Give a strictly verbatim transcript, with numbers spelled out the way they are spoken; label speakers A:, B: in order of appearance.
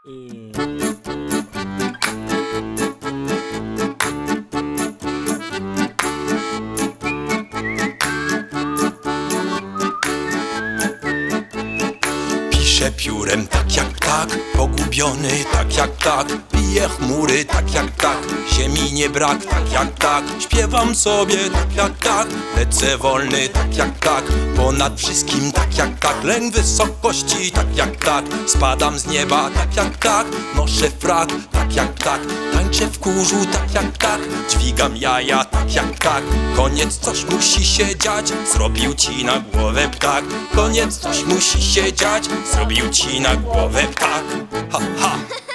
A: Piszę piórem tak jak ptak, pogubiony tak jak ptak. Piję chmury tak jak ptak, ziemi nie brak tak jak ptak. Śpiewam sobie tak jak ptak, lecę wolny tak jak ptak. Ponad wszystkim tak jak ptak, lęk wysokości tak jak ptak. Spadam z nieba tak jak ptak, noszę frak tak jak ptak. Tańczę w kurzu tak jak ptak, dźwigam jaja tak jak ptak. Koniec, coś musi się dziać, zrobił ci na głowę ptak. Koniec, coś musi się dziać, zrobił ci na głowę ptak. Ha, ha.